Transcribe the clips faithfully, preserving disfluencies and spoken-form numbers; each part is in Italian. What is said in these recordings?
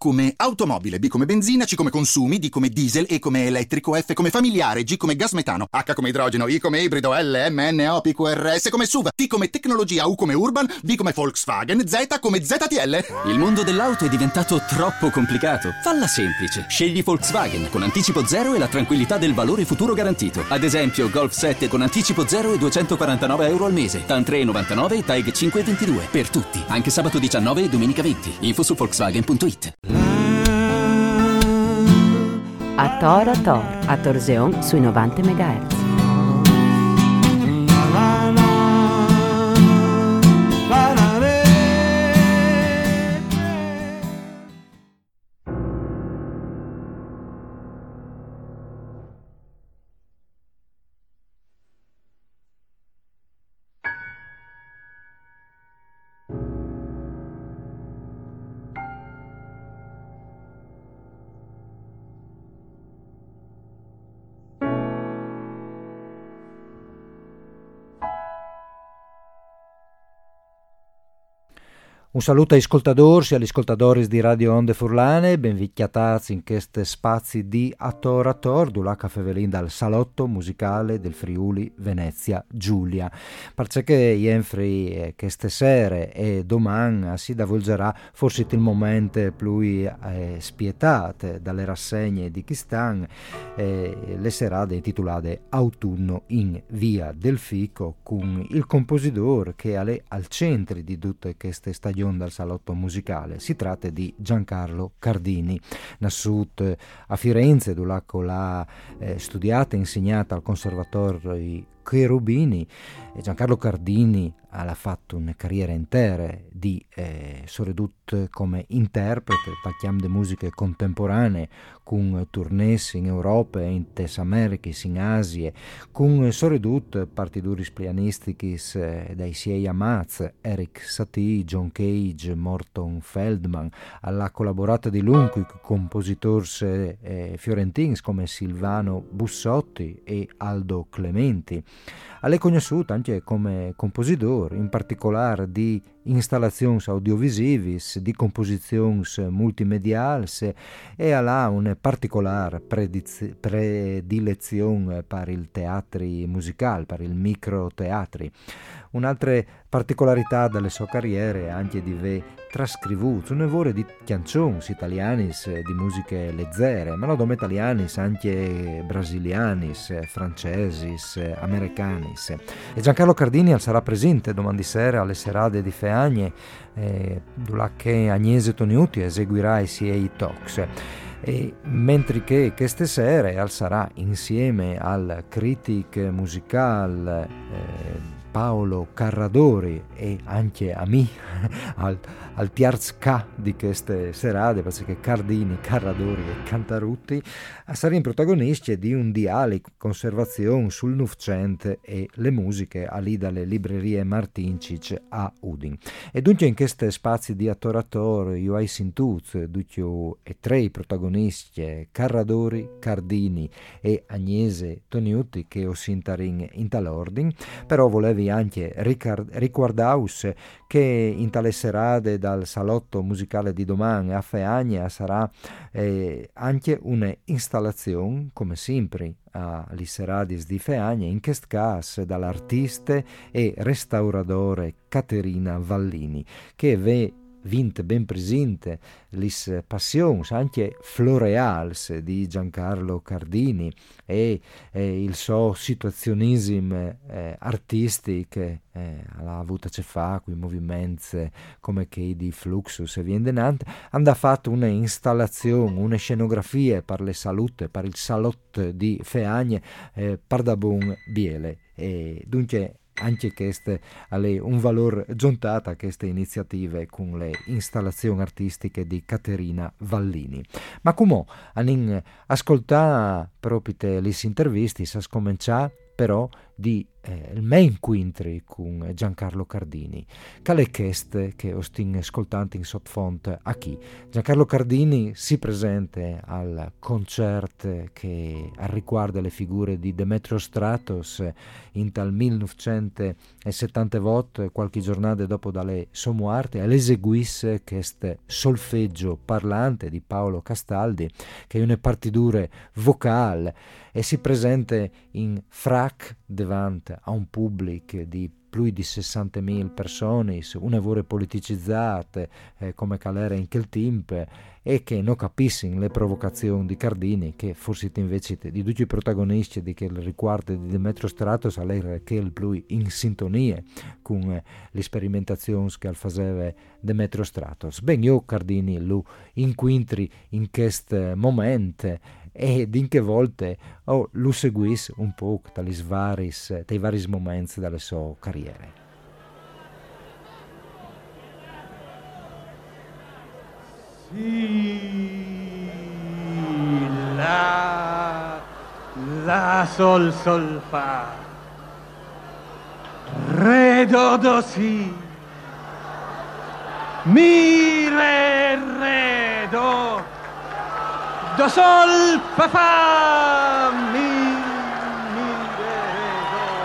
come automobile, B come benzina, C come consumi, D come diesel, E come elettrico, F come familiare, G come gas metano, H come idrogeno, I come ibrido, L, M, N, O, P, Q, R, S come S U V, T come tecnologia, U come urban, V come Volkswagen, Z come Z T L. Il mondo dell'auto è diventato troppo complicato. Falla semplice. Scegli Volkswagen con anticipo zero e la tranquillità del valore futuro garantito. Ad esempio Golf sette con anticipo zero e duecentoquarantanove euro al mese, TAN tre virgola novantanove e TAG cinque virgola ventidue. Per tutti, anche sabato diciannove e domenica venti. Info su Volkswagen punto it. A Tor a Tor, a Torseon sui novanta megahertz. Un saluto ai ascoltatori e agli ascoltatori di Radio Onde Furlane, benvicchiatazzi in questi spazi di Ator Ator, Dulaca Fevelin dal salotto musicale del Friuli Venezia Giulia. Perché Jenfri queste sere e domani si avvolgerà forse il momento più eh, spietate dalle rassegne di Chistan, eh, le serate intitolate Autunno in Via del Fico, con il compositore che è al centro di tutte queste stagioni dal salotto musicale. Si tratta di Giancarlo Cardini, nasciuto a Firenze, dove l'ha eh, studiata e insegnata al Conservatorio Cherubini. E Giancarlo Cardini ha fatto una carriera intera di eh, soprattutto come interprete, parliamo di musiche contemporanee, con tournée in Europa, in Tes Americhe, in Asia, con soprattutto partituri pianistici eh, dai suoi amats, Eric Satie, John Cage, Morton Feldman. Ha collaborato di lungo con compositori eh, fiorentini come Silvano Bussotti e Aldo Clementi. È conosciuta anche come compositore, in particolare di installazioni audiovisive, di composizioni multimediali, e ha una particolare prediz- predilezione per il teatro musicale, per il microteatri. Un'altra particolarità delle sue carriere è anche di aver trascrivuto un lavoro di canzoni italiani di musiche leggere, ma non solo italiani, anche brasiliani, francesi, americani. E Giancarlo Cardini sarà presente domani sera alle serate di Feagne, eh, dove Agnese Toniuti eseguirà i suoi talks. E mentre che queste sere al sarà insieme al critic musical eh, Paolo Carradori e anche a me al, al Tiarz K di queste serate, perché Cardini, Carradori e Cantarutti saranno protagonisti di un diale conservazione sul Novecento e le musiche lì dalle librerie Martincic a Udin. E dunque in questi spazi di Ator Ator io hai sentito dunque e tre protagonisti, Carradori, Cardini e Agnese Toniutti, che ho sintarin in tal ordine, però volevi anche ricordaus che in tale serate dal salotto musicale di domani a Feagna sarà eh, anche un'installazione, come sempre alle serate di Feagna, in questo caso dall'artista e restauratore Caterina Vallini, che ve vinte ben presente le passioni anche floreals di Giancarlo Cardini e, e il suo situazionismo eh, artistico eh, ha avuto a che fare con i movimenti come che di Fluxus e via denante. Hanno fatto una installazione, una scenografia per le salute, per il salotto di Feagne eh, per da buon biele, e dunque anche queste alle un valore giuntato a queste iniziative con le installazioni artistiche di Caterina Vallini. Ma come a ascoltare proprio le interviste si comincia però di eh, il main quintri con Giancarlo Cardini. Cale cheste che ostin ascoltanti in sottofonte a chi? Giancarlo Cardini si presenta al concerto che riguarda le figure di Demetrio Stratos in tal millenovecentosettantotto, qualche giornata dopo dalle sue morte, all'eseguisse questo solfeggio parlante di Paolo Castaldi, che è una partitura vocale e si presenta in frac davanti a un pubblico di più di sessantamila persone, una vore politicizzate eh, come calera in quel tempo, e che non capiscono le provocazioni di Cardini, che forse invece di tutti i protagonisti di quel riguardo di Demetrio Stratos a lei che il più in sintonia con eh, le sperimentazioni che faceva Demetrio Stratos. Ben io Cardini lo inquintri in questo momento e in che volte oh, lo seguis un po' dai vari, dai vari momenti delle sue carriere. Sì, la, la sol sol fa, re do do si, mi re re do, do sol fa fa, mi mi re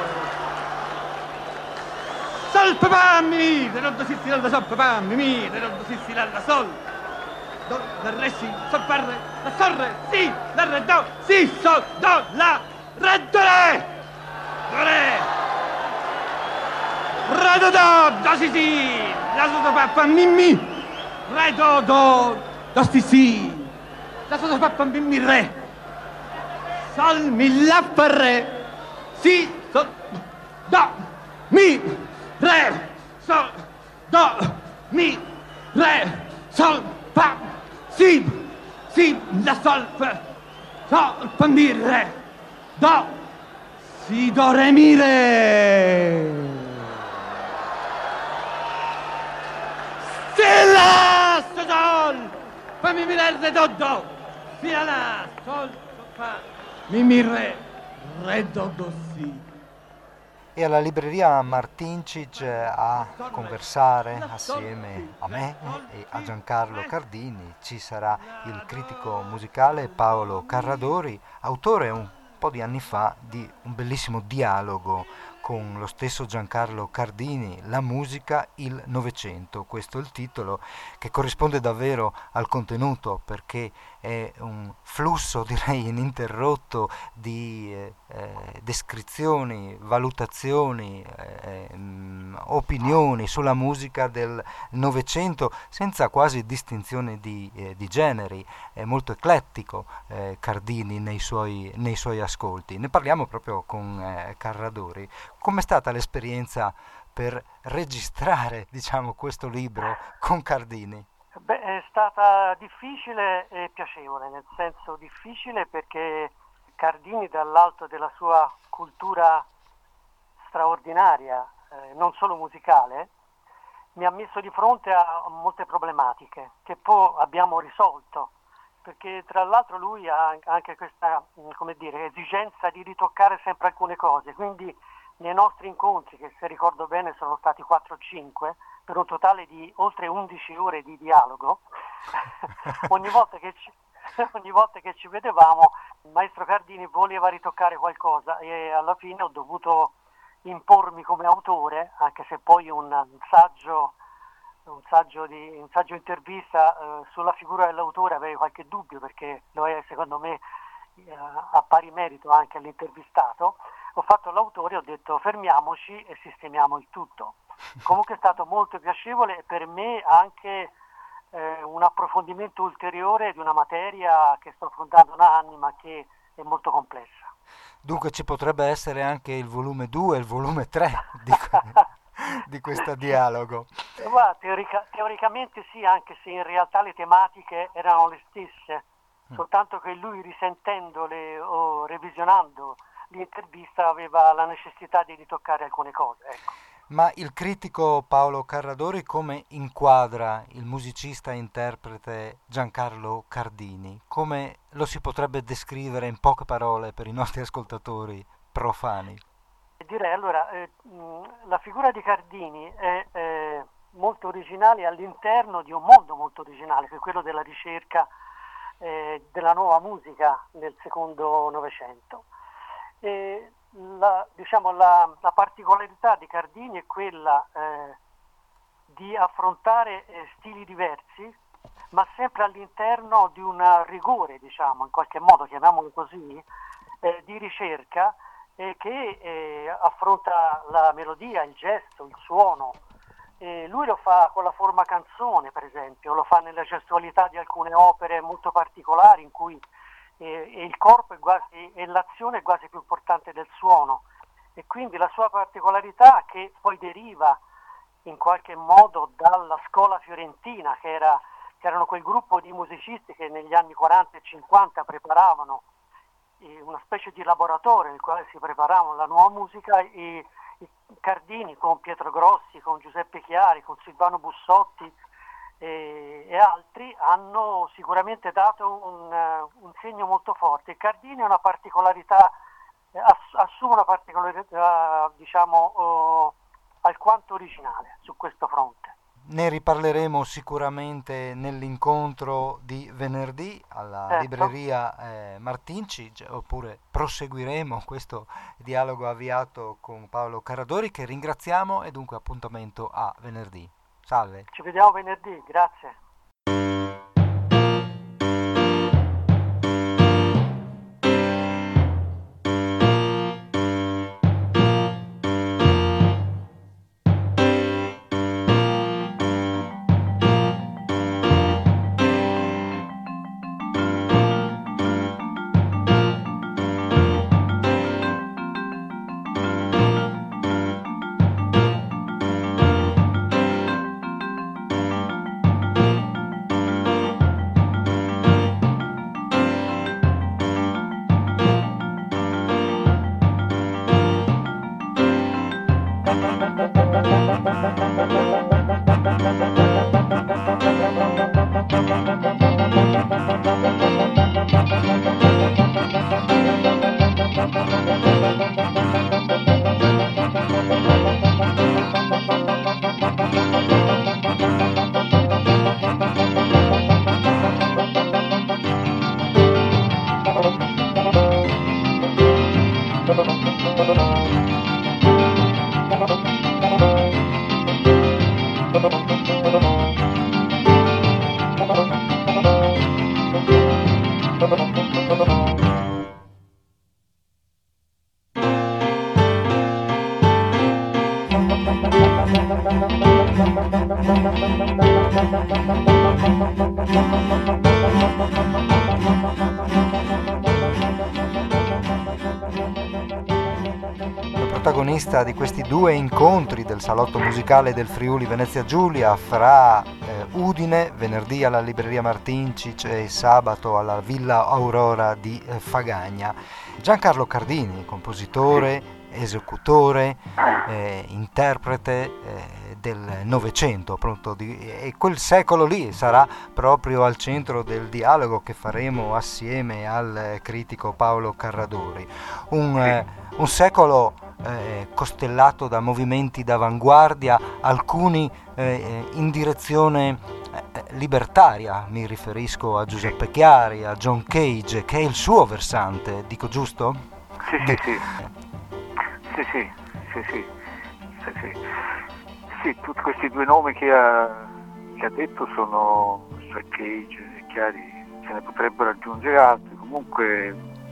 do, sol fa fa mi, re do si si la sol fa fa mi, re do si si la sol. Do, la, re, si, sol, fa, re, la, sol, re, si, la, re, do, si, sol, do, la, re, do, re, do, re, re, do, do, do, si, si, la, so, do, fa, fa, mi, mi, re, do, do, do, si, si, la, so, do, fa, fa, mi, mi, re, sol, mi, la, fa, re, si, sol, do, mi, re, sol, do, mi, re, sol, fa, si, si, la, sol, fa, sol, fa, mi, re, do, si, do, re, mi, re. Si, la, sol, fa, mi, mi, re, re, do, do, si, la, sol, fa, mi, mi, re, re, do, do, si. E alla libreria Martincic a conversare assieme a me e a Giancarlo Cardini ci sarà il critico musicale Paolo Carradori, autore un po' di anni fa di un bellissimo dialogo con lo stesso Giancarlo Cardini, La musica, il Novecento. Questo è il titolo, che corrisponde davvero al contenuto, perché è un flusso, direi, ininterrotto di eh, eh, descrizioni, valutazioni, eh, mh, opinioni sulla musica del Novecento, senza quasi distinzione di, eh, di generi. È molto eclettico eh, Cardini nei suoi, nei suoi ascolti. Ne parliamo proprio con eh, Carradori. Com'è stata l'esperienza per registrare, diciamo, questo libro con Cardini? Beh, è stata difficile e piacevole, nel senso difficile perché Cardini, dall'alto della sua cultura straordinaria, eh, non solo musicale, mi ha messo di fronte a molte problematiche che poi abbiamo risolto, perché tra l'altro lui ha anche questa, come dire, esigenza di ritoccare sempre alcune cose, quindi nei nostri incontri, che se ricordo bene sono stati quattro o cinque, per un totale di oltre undici ore di dialogo, ogni volta che ci, ogni volta che ci vedevamo il maestro Cardini voleva ritoccare qualcosa e alla fine ho dovuto impormi come autore, anche se poi un, un saggio un saggio di un saggio intervista eh, sulla figura dell'autore avevo qualche dubbio, perché lo è secondo me eh, a pari merito anche all'intervistato. Ho fatto l'autore, ho detto fermiamoci e sistemiamo il tutto. Comunque è stato molto piacevole e per me anche eh, un approfondimento ulteriore di una materia che sto affrontando da anni ma che è molto complessa. Dunque ci potrebbe essere anche il volume due e il volume tre di, di questo dialogo. Guarda, teorica, teoricamente sì, anche se in realtà le tematiche erano le stesse, mm. soltanto che lui, risentendole o revisionando l'intervista, aveva la necessità di ritoccare alcune cose, ecco. Ma il critico Paolo Carradori come inquadra il musicista e interprete Giancarlo Cardini? Come lo si potrebbe descrivere in poche parole per i nostri ascoltatori profani? Direi allora, eh, mh, la figura di Cardini è eh, molto originale all'interno di un mondo molto originale, che è quello della ricerca eh, della nuova musica nel secondo Novecento. E la, diciamo, la, la particolarità di Cardini è quella eh, di affrontare eh, stili diversi, ma sempre all'interno di un rigore, diciamo, in qualche modo, chiamiamolo così, eh, di ricerca eh, che eh, affronta la melodia, il gesto, il suono. Eh, lui lo fa con la forma canzone, per esempio, lo fa nella gestualità di alcune opere molto particolari in cui eh, il corpo è quasi, e l'azione è quasi più importante del suono, e quindi la sua particolarità, che poi deriva in qualche modo dalla scuola fiorentina, che, era, che erano quel gruppo di musicisti che negli anni quaranta e cinquanta preparavano eh, una specie di laboratorio nel quale si preparavano la nuova musica. E i Cardini con Pietro Grossi, con Giuseppe Chiari, con Silvano Bussotti e, e altri hanno sicuramente dato un, uh, un segno molto forte. Il Cardini ha una particolarità, eh, ass- assume una particolarità, diciamo, uh, alquanto originale su questo fronte. Ne riparleremo sicuramente nell'incontro di venerdì alla certo. libreria eh, Martinci, oppure proseguiremo questo dialogo avviato con Paolo Carradori, che ringraziamo, e dunque appuntamento a venerdì. Salve. Ci vediamo venerdì, grazie. Protagonista di questi due incontri del salotto musicale del Friuli Venezia Giulia, fra eh, Udine, venerdì alla libreria Martinci e sabato alla Villa Aurora di eh, Fagagna. Giancarlo Cardini, compositore, esecutore, eh, interprete eh, del Novecento, appunto, di, e quel secolo lì sarà proprio al centro del dialogo che faremo assieme al critico Paolo Carradori. Un, eh, un secolo Eh, costellato da movimenti d'avanguardia, alcuni eh, in direzione eh, libertaria. Mi riferisco a Giuseppe Chiari, a John Cage, che è il suo versante, dico giusto? Sì, sì, sì. Sì, sì, sì, sì, sì, sì. Sì, tutti questi due nomi che ha, che ha detto sono, cioè Cage e Chiari, se ne potrebbero aggiungere altri, comunque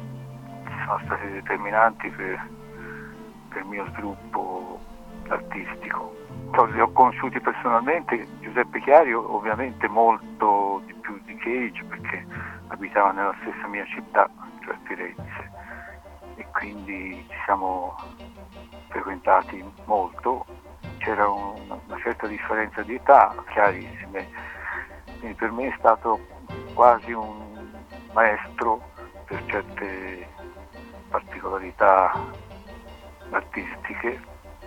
sono stati determinanti per il mio sviluppo artistico. Li ho conosciuti personalmente, Giuseppe Chiari ovviamente molto di più di Cage, perché abitava nella stessa mia città, cioè Firenze, e quindi ci siamo frequentati molto. C'era un, una certa differenza di età, Chiari, quindi per me è stato quasi un maestro per certe particolarità artistiche.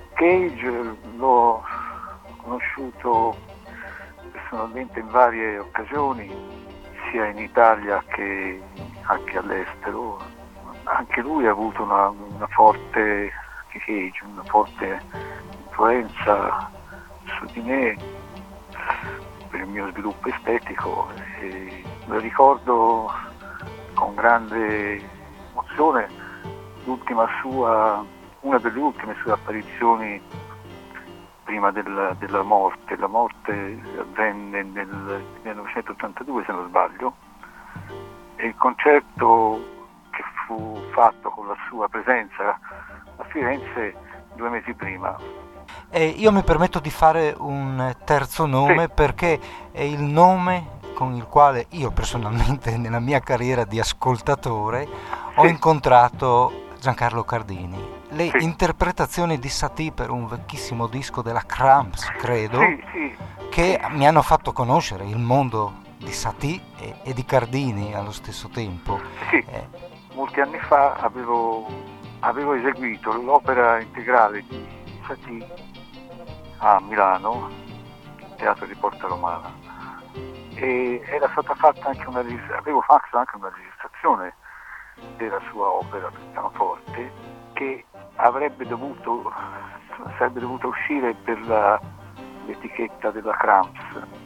Cage l'ho conosciuto personalmente in varie occasioni, sia in Italia che anche all'estero. Anche lui ha avuto una, una forte di Cage, una forte influenza su di me per il mio sviluppo estetico, e lo ricordo con grande emozione l'ultima sua, una delle ultime sue apparizioni prima della, della morte. La morte avvenne nel millenovecentottantadue, se non sbaglio, e il concerto che fu fatto con la sua presenza a Firenze due mesi prima. E io mi permetto di fare un terzo nome, sì, perché è il nome con il quale io personalmente nella mia carriera di ascoltatore ho sì. incontrato Giancarlo Cardini. Le sì. interpretazioni di Satie per un vecchissimo disco della Cramps, credo, sì, sì, che sì. mi hanno fatto conoscere il mondo di Satie e, e di Cardini allo stesso tempo. Sì, eh. molti anni fa avevo, avevo eseguito l'opera integrale di Satie a Milano, Teatro di Porta Romana, e era stata fatta anche una avevo fatto anche una registrazione della sua opera per pianoforte, che avrebbe dovuto sarebbe dovuta uscire per la, l'etichetta della Cramps,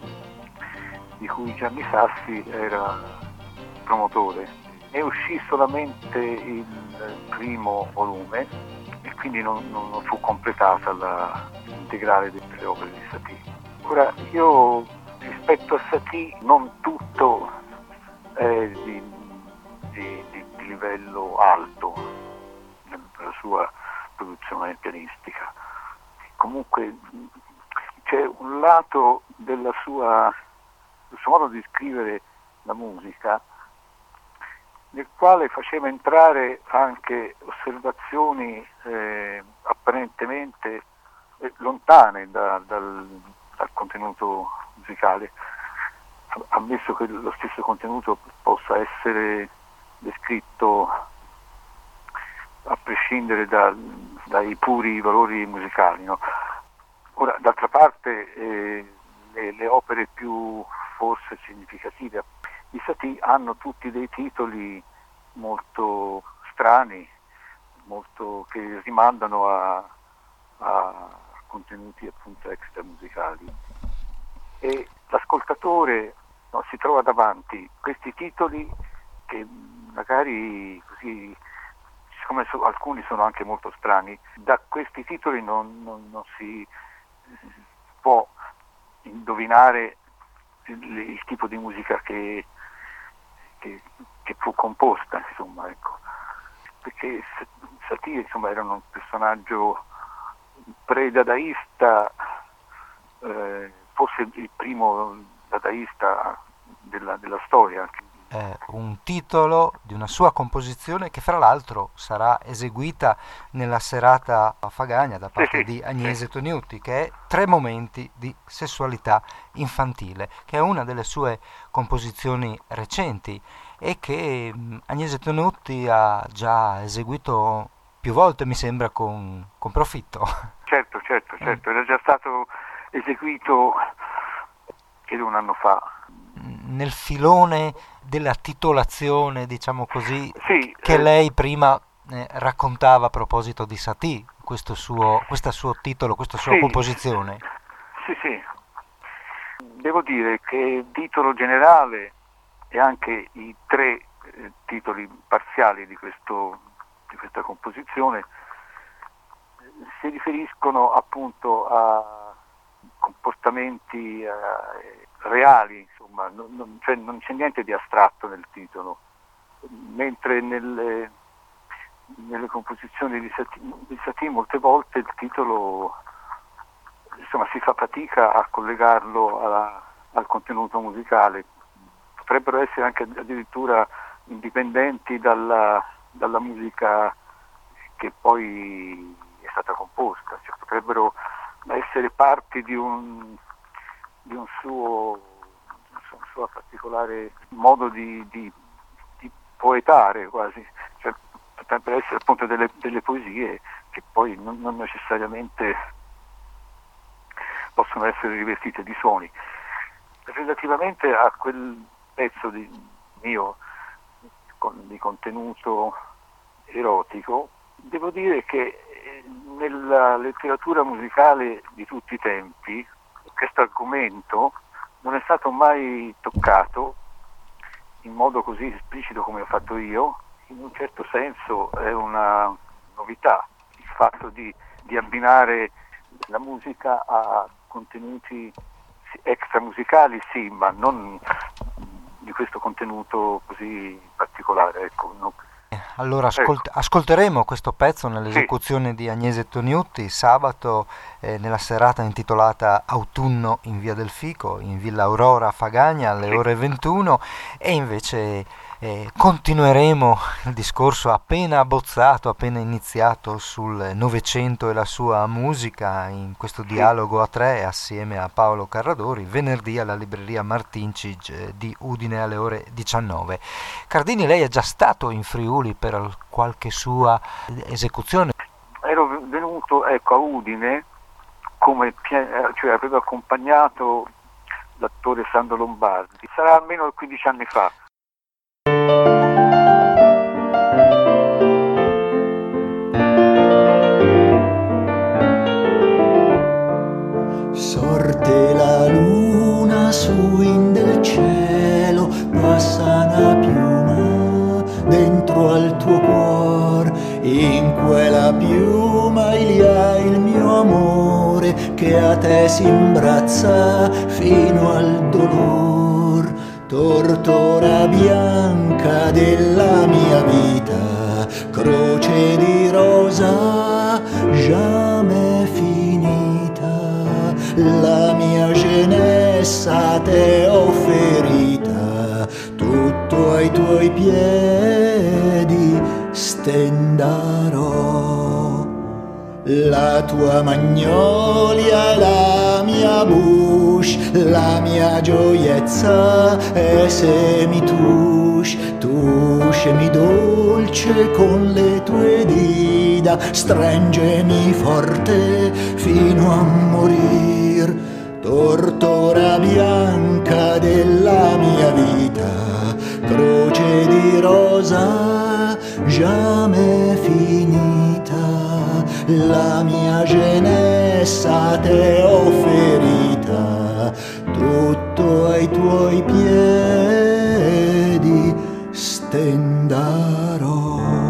di cui Gianni Sassi era promotore. Ne uscì solamente il primo volume e quindi non, non fu completata la integrale delle opere di Satie. Ora, io rispetto a Satie non tutto è di, di, di, di livello alto nella sua produzione pianistica. Comunque c'è un lato della sua, del suo modo di scrivere la musica nel quale faceva entrare anche osservazioni eh, apparentemente lontane da, dal, dal contenuto musicale, ammesso che lo stesso contenuto possa essere descritto a prescindere da, dai puri valori musicali, no? Ora, d'altra parte, eh, le, le opere più forse significative di Satie hanno tutti dei titoli molto strani, molto, che rimandano a, a contenuti appunto extra musicali, e l'ascoltatore no, si trova davanti questi titoli che magari così, siccome so, alcuni sono anche molto strani, da questi titoli non, non, non si può indovinare il, il tipo di musica che, che, che fu composta, insomma, ecco. Perché Satie, insomma, era un personaggio pre-dadaista, eh, forse il primo dadaista della, della storia. Eh, un titolo di una sua composizione che fra l'altro sarà eseguita nella serata a Fagagna da parte sì, di Agnese sì. Toniutti, che è Tre momenti di sessualità infantile, che è una delle sue composizioni recenti e che mh, Agnese Toniutti ha già eseguito più volte, mi sembra, con, con profitto. Certo, certo, certo, era già stato eseguito credo un anno fa. Nel filone della titolazione, diciamo così, sì, che eh, lei prima eh, raccontava a proposito di Satie, questo suo, questo suo titolo, questa sua sì, composizione. Sì, sì. Devo dire che il titolo generale e anche i tre eh, titoli parziali di, questo, di questa composizione si riferiscono appunto a comportamenti eh, reali, insomma, non, non, cioè non c'è niente di astratto nel titolo, mentre nelle, nelle composizioni di Satie, di Satie molte volte il titolo, insomma, si fa fatica a collegarlo alla, al contenuto musicale, potrebbero essere anche addirittura indipendenti dalla, dalla musica che poi è stata composta, cioè potrebbero essere parti di un di un suo, un suo particolare modo di, di, di poetare quasi, cioè potrebbero essere appunto delle, delle poesie che poi non, non necessariamente possono essere rivestite di suoni. Relativamente a quel pezzo di mio con, di contenuto erotico, devo dire che nella letteratura musicale di tutti i tempi questo argomento non è stato mai toccato in modo così esplicito come ho fatto io. In un certo senso è una novità il fatto di, di abbinare la musica a contenuti extramusicali, sì, ma non di questo contenuto così particolare, ecco. No. Allora ascolt- ecco. ascolteremo questo pezzo nell'esecuzione sì. di Agnese Toniutti sabato eh, nella serata intitolata Autunno in Via del Fico in Villa Aurora Fagagna alle sì. ore ventuno, e invece eh, continueremo il discorso appena abbozzato, appena iniziato sul Novecento e la sua musica in questo dialogo a tre assieme a Paolo Carradori venerdì alla libreria Martincic di Udine alle ore diciannove. Cardini, lei è già stato in Friuli per qualche sua esecuzione? Ero venuto ecco, a Udine come cioè avevo accompagnato l'attore Sandro Lombardi, sarà almeno quindici anni fa. Sorte la luna su in del cielo, passa una piuma dentro al tuo cuore, in quella piuma il ha il mio amore che a te si imbrazza fino al dolor. Tortora bianca della mia vita, croce di rosa, jamais finita, la mia genessa te ho ferita, tutto ai tuoi piedi stendarò. La tua magnolia, la mia bouche, la mia gioiezza e se mi touche, touchemi dolce con le tue dita, stringemi forte fino a morir. Tortora bianca della mia vita, croce di rosa, jamais finita, la mia genessa te ho ferita, tutto ai tuoi piedi stendarò.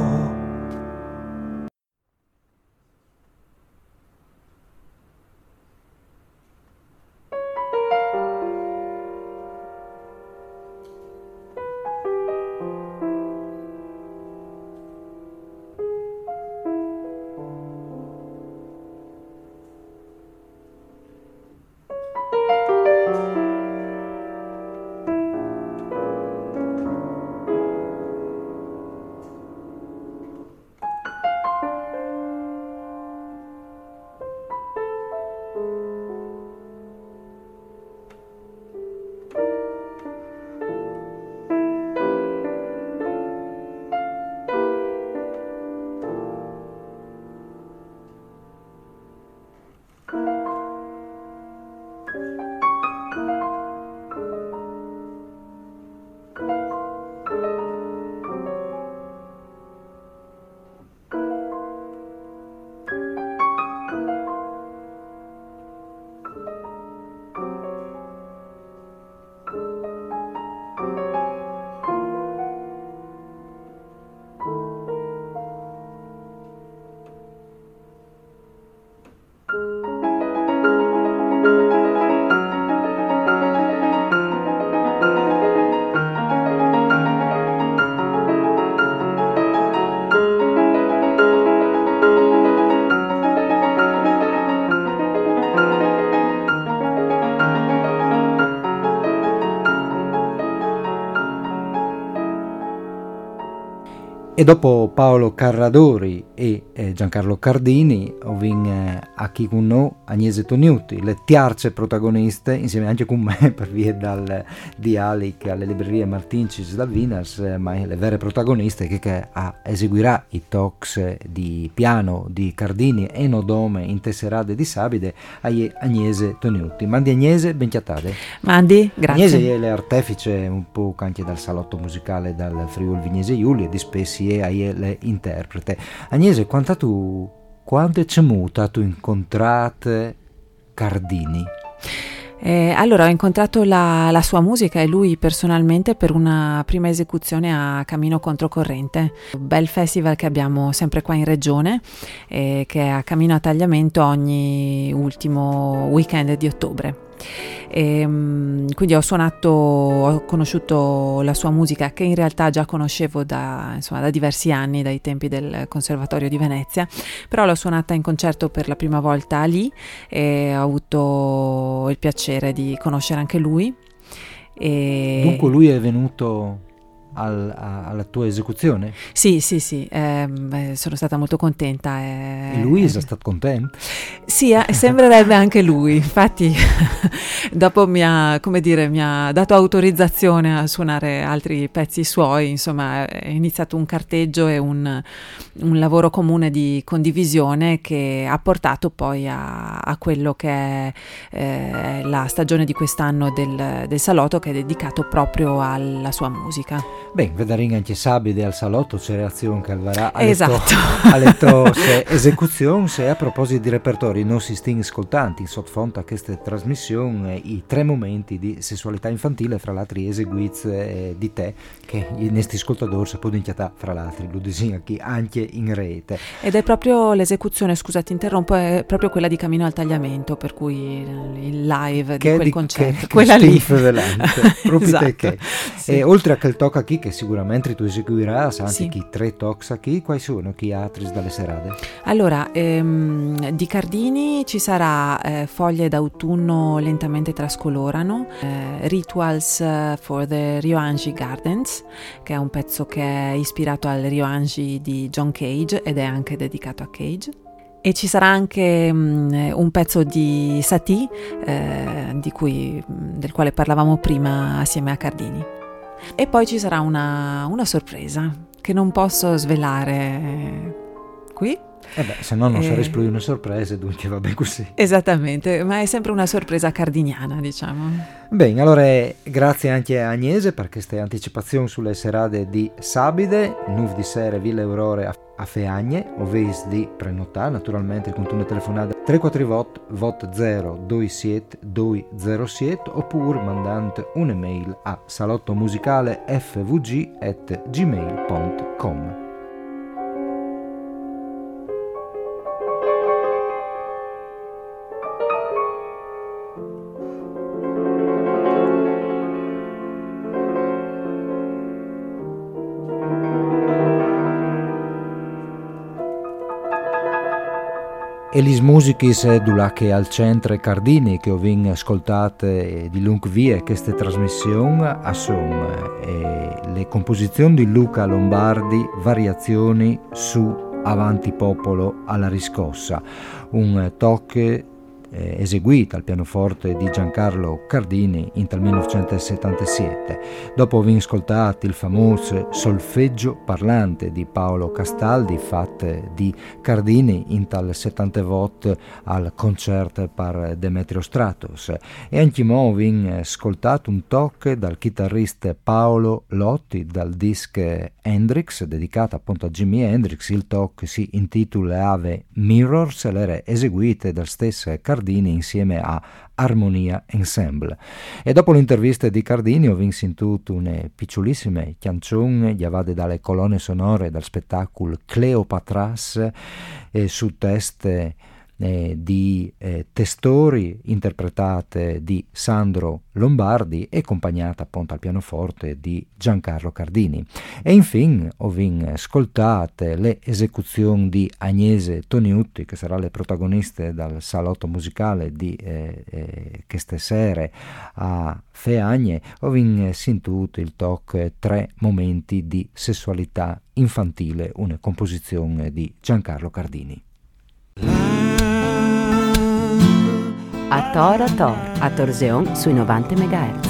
E dopo Paolo Carradori e eh, Giancarlo Cardini, ho vin eh, a chi con noi Agnese Toniutti, le tiarce protagoniste, insieme anche con me per via dal dialic alle librerie Martincis dal Vinas, eh, ma le vere protagoniste che, che ah, eseguirà i talks di piano di Cardini e Nodome in tesserade di Sabide a Agnese Toniutti. Mandi Agnese, ben chiatate. Mandi, grazie. Agnese è le artefice un po' anche dal salotto musicale dal Friuli Vignese Giulia, di spessi e le interprete. Agnese, quanta tu Quando c'è muta tu incontrate Cardini? Eh, allora ho incontrato la, la sua musica e lui personalmente per una prima esecuzione a Camino Controcorrente, un bel festival che abbiamo sempre qua in regione, eh, che è a Camino a Tagliamento ogni ultimo weekend di ottobre. E, quindi ho suonato, ho conosciuto la sua musica, che in realtà già conoscevo da, insomma, da diversi anni, dai tempi del Conservatorio di Venezia, però l'ho suonata in concerto per la prima volta lì e ho avuto il piacere di conoscere anche lui. E... Dunque lui è venuto al, a, alla tua esecuzione? Sì, sì, sì, eh, beh, sono stata molto contenta. Eh, e lui è stato contento? Sì, eh, sembrerebbe anche lui, infatti dopo mi ha, come dire, mi ha dato autorizzazione a suonare altri pezzi suoi, insomma è iniziato un carteggio e un, un lavoro comune di condivisione che ha portato poi a, a quello che è eh, la stagione di quest'anno del, del Salotto, che è dedicato proprio alla sua musica. Beh, vedremo anche Sabide al Salotto, c'è reazione che varrà alle esatto. alle tue esecuzioni. Se a proposito di repertori, non si sting ascoltanti in sottofondo a queste trasmissioni i tre momenti di sessualità infantile, fra l'altro eseguiti eh, di te, che i nostri ascoltatori si possono inchiatare, fra l'altro, lo disegna qui anche in rete. Ed è proprio l'esecuzione, scusa ti interrompo, è proprio quella di Camino al Tagliamento, per cui il live che di quel di, concerto, che, quella che lì. proprio Esatto. te che. Sì. E oltre a quel tocca qui che sicuramente tu eseguirai, anche sì. chi tre tocca qui, quali sono chi altri dalle serate? Allora, ehm, di Cardini ci sarà eh, Foglie d'autunno lentamente trascolorano, eh, Rituals for the Ryoanji Gardens, che è un pezzo che è ispirato al Ryoanji di John Cage ed è anche dedicato a Cage. E ci sarà anche um, un pezzo di Satie, eh, di cui, del quale parlavamo prima assieme a Cardini. E poi ci sarà una, una sorpresa che non posso svelare qui. Eh beh, se no non eh, sarei più una sorpresa, dunque va bene così. Esattamente, ma è sempre una sorpresa cardiniana, diciamo. Bene, allora grazie anche a Agnese per queste anticipazioni sulle serate di Sabide, Nuv di Sere, Villa Aurore a, a Feagne, ovvis di prenotare naturalmente con una telefonata tre quattro vot vot zero due sette due zero sette oppure mandante un'email a salottomusicalefvg at gmail punto com. E le musiche che al centro Cardini che ho vin ascoltate di lung vie queste trasmissioni sono eh, le composizioni di Luca Lombardi, variazioni su Avanti Popolo alla riscossa, un tocche eh, eseguito al pianoforte di Giancarlo Cardini in tal millenovecentosettantasette. Dopo vi ascoltate il famoso Solfeggio parlante di Paolo Castaldi, fatto di Cardini in tal settantavot al concerto per Demetrio Stratos. E anche mo vi ascoltate un tocco dal chitarrista Paolo Lotti dal disc Hendrix, dedicato appunto a Jimi Hendrix. Il tocco si intitola Ave Mirrors e l'era eseguita dal stesso Cardini insieme a Armonia Ensemble. E dopo l'intervista di Cardini ho sentito una piccolissima canzone chiamata dalle colonne sonore dal spettacolo Cleopatras eh, su teste eh, di eh, testori interpretate di Sandro Lombardi e accompagnata appunto al pianoforte di Giancarlo Cardini. E infine ho ascoltate le esecuzioni di Agnese Toniutti, che sarà le protagoniste dal salotto musicale di eh, eh, queste sere a Feagne. Ho sentito il talk Tre momenti di sessualità infantile, una composizione di Giancarlo Cardini. A Tor a Tor, a Torseon sui novanta megahertz.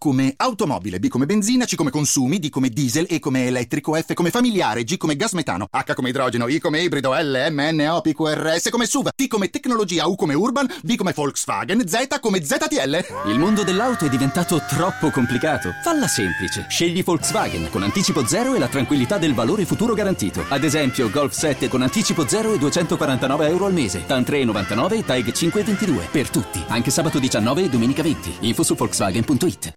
come automobile, B come benzina, C come consumi, D come diesel, E come elettrico, F come familiare, G come gas metano, H come idrogeno, I come ibrido, L, M, N, O, P, Q, R, S come S U V, T come tecnologia, U come urban, V come Volkswagen, Z come Z T L. Il mondo dell'auto è diventato troppo complicato. Falla semplice. Scegli Volkswagen con anticipo zero e la tranquillità del valore futuro garantito. Ad esempio Golf sette con anticipo zero e duecentoquarantanove euro al mese, TAN tre virgola novantanove e TAG cinque virgola ventidue per tutti, anche sabato diciannove e domenica venti. Info su Volkswagen punto it.